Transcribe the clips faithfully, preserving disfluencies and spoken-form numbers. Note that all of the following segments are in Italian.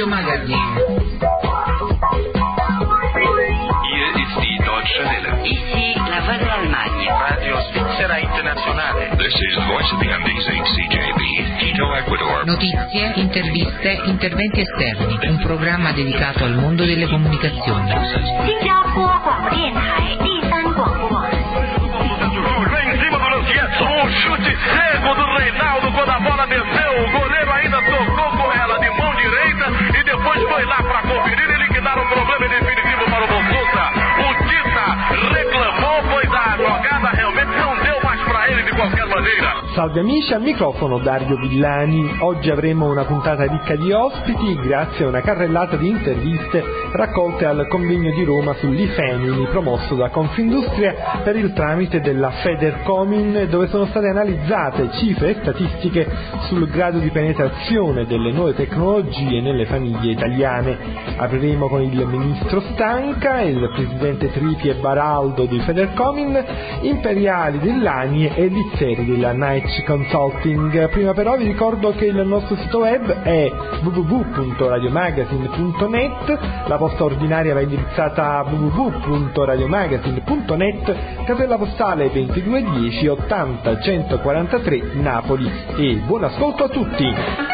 Radio Magazin. Hier ist die Deutsche Welle. Ici la Voix de l'Allemagne. Radio Svizzera Internazionale. This is Voice of the Amazing C J B, Quito, Ecuador. Notizie, interviste, interventi esterni. Un programma dedicato al mondo delle comunicazioni. 新加坡广播电台第三广播网。 Em cima do Luciano, um chute cego do Reinaldo quando a bola desceu. O goleiro ainda tocou com ela de mão direita e depois foi lá para conferir e liquidar o problema definitivo para o Bolsuta. O Tita reclamou, pois a jogada realmente não deu mais para ele de qualquer maneira. Salve amici, al microfono Dario Villani. Oggi avremo una puntata ricca di ospiti grazie a una carrellata di interviste raccolte al convegno di Roma sull'I Family promosso da Confindustria per il tramite della Federcomin, dove sono state analizzate cifre e statistiche sul grado di penetrazione delle nuove tecnologie nelle famiglie italiane. Apriremo con il ministro Stanca, il presidente Tripi e Baraldo di Federcomin, Imperiali dell'Ani e Lizzeri della Night Consulting. Prima però vi ricordo che il nostro sito web è w w w punto radiomagazine punto net, la posta ordinaria va indirizzata a w w w punto radiomagazine punto net, casella postale ventidue dieci ottanta centoquarantatré Napoli, e buon ascolto a tutti!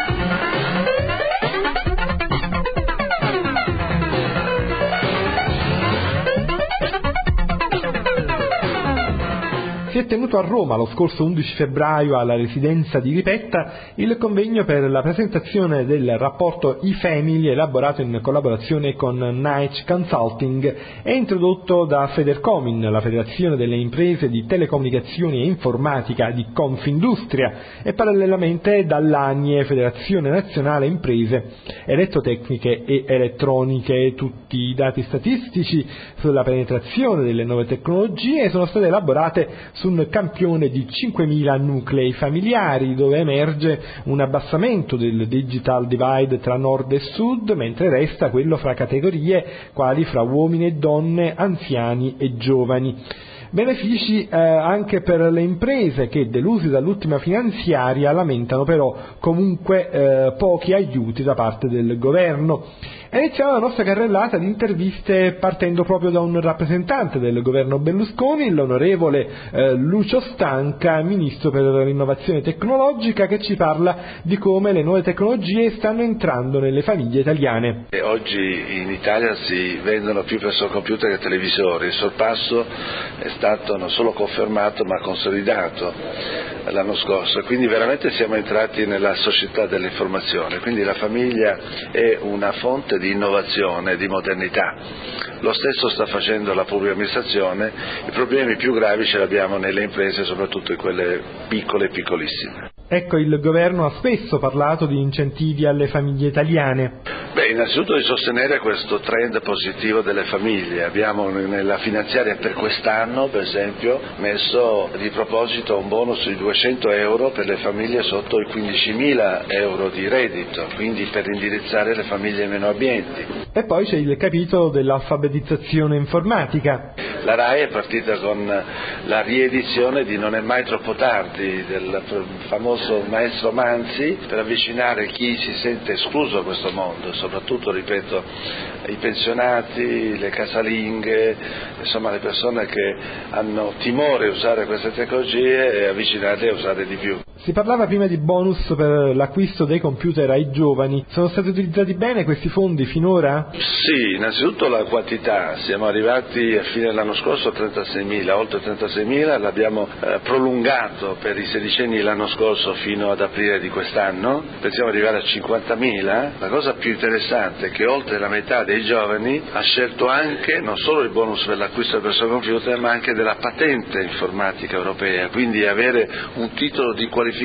Si è tenuto a Roma lo scorso undici febbraio alla residenza di Ripetta il convegno per la presentazione del rapporto I Family elaborato in collaborazione con Night Consulting e introdotto da Federcomin, la Federazione delle Imprese di Telecomunicazioni e Informatica di Confindustria, e parallelamente dall'ANIE, Federazione Nazionale Imprese Elettrotecniche e Elettroniche. Tutti i dati statistici sulla penetrazione delle nuove tecnologie sono state elaborate su un campione di cinquemila nuclei familiari, dove emerge un abbassamento del digital divide tra nord e sud, mentre resta quello fra categorie quali fra uomini e donne, anziani e giovani. Benefici eh, anche per le imprese che, delusi dall'ultima finanziaria, lamentano però comunque eh, pochi aiuti da parte del governo. Iniziamo la nostra carrellata di interviste partendo proprio da un rappresentante del governo Berlusconi, l'onorevole eh, Lucio Stanca, ministro per l'innovazione tecnologica, che ci parla di come le nuove tecnologie stanno entrando nelle famiglie italiane. E oggi in Italia si vendono più personal computer che televisori. Il sorpasso è stato non solo confermato ma consolidato l'anno scorso, e quindi veramente siamo entrati nella società dell'informazione, quindi la famiglia è una fonte di innovazione, di modernità. Lo stesso sta facendo la pubblica amministrazione. I problemi più gravi ce li abbiamo nelle imprese, soprattutto in quelle piccole e piccolissime. Ecco, il governo ha spesso parlato di incentivi alle famiglie italiane. Beh, innanzitutto di sostenere questo trend positivo delle famiglie. Abbiamo nella finanziaria per quest'anno, per esempio, messo di proposito un bonus di duecento euro per le famiglie sotto i quindicimila euro di reddito, quindi per indirizzare le famiglie meno abbienti. E poi c'è il capitolo dell'alfabetizzazione informatica. La RAI è partita con la riedizione di Non è mai troppo tardi, del famoso maestro Manzi, per avvicinare chi si sente escluso da questo mondo, soprattutto, ripeto, i pensionati, le casalinghe, insomma le persone che hanno timore a usare queste tecnologie, e avvicinarle a usare di più. Si parlava prima di bonus per l'acquisto dei computer ai giovani. Sono stati utilizzati bene questi fondi finora? Sì, innanzitutto la quantità. Siamo arrivati a fine dell'anno scorso a trentaseimila, oltre trentaseimila, l'abbiamo eh, prolungato per i sedicenni l'anno scorso fino ad aprile di quest'anno. Pensiamo di arrivare a cinquantamila. La cosa più interessante è che oltre la metà dei giovani ha scelto anche non solo il bonus per l'acquisto del personal computer, ma anche della patente informatica europea, quindi avere un titolo di qualificazione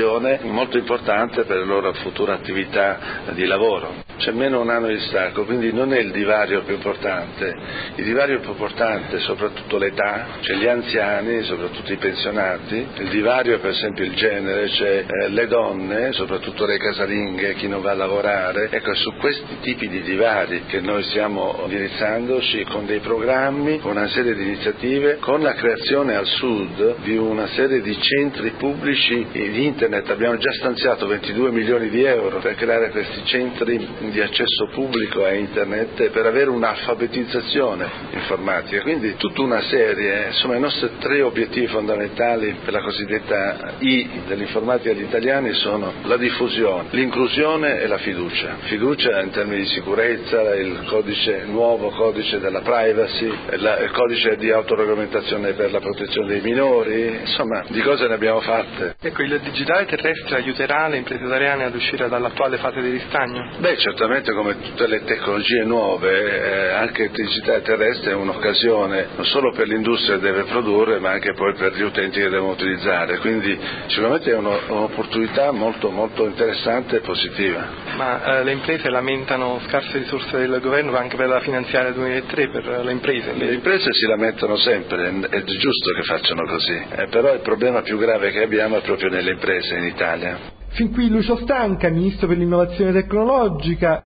molto importante per la loro futura attività di lavoro. C'è meno un anno di distacco, quindi non è il divario più importante. Il divario più importante è soprattutto l'età, cioè gli anziani, soprattutto i pensionati. Il divario è per esempio il genere, cioè eh, le donne, soprattutto le casalinghe, chi non va a lavorare. Ecco, è su questi tipi di divari che noi stiamo indirizzandoci con dei programmi, con una serie di iniziative, con la creazione al sud di una serie di centri pubblici di internet. Abbiamo già stanziato ventidue milioni di euro per creare questi centri di accesso pubblico a internet e per avere un'alfabetizzazione informatica. Quindi tutta una serie, insomma i nostri tre obiettivi fondamentali per la cosiddetta I dell'informatica agli italiani sono la diffusione, l'inclusione e la fiducia. Fiducia in termini di sicurezza, il codice, nuovo codice della privacy, il codice di autoregolamentazione per la protezione dei minori, insomma di cose ne abbiamo fatte. Ecco, il digitale terrestre aiuterà le imprese italiane ad uscire dall'attuale fase di ristagno? Beh, certamente, come tutte le tecnologie nuove, eh, anche il digitale terrestre è un'occasione non solo per l'industria che deve produrre, ma anche poi per gli utenti che devono utilizzare, quindi sicuramente è uno, un'opportunità molto molto interessante e positiva. Ma eh, le imprese lamentano scarse risorse del governo anche per la finanziaria duemilatré per le imprese? Le imprese si lamentano sempre, è giusto che facciano così, eh, però il problema più grave che abbiamo è proprio nelle imprese in Italia. Fin qui Lucio Stanca, Ministro per l'Innovazione Tecnologica.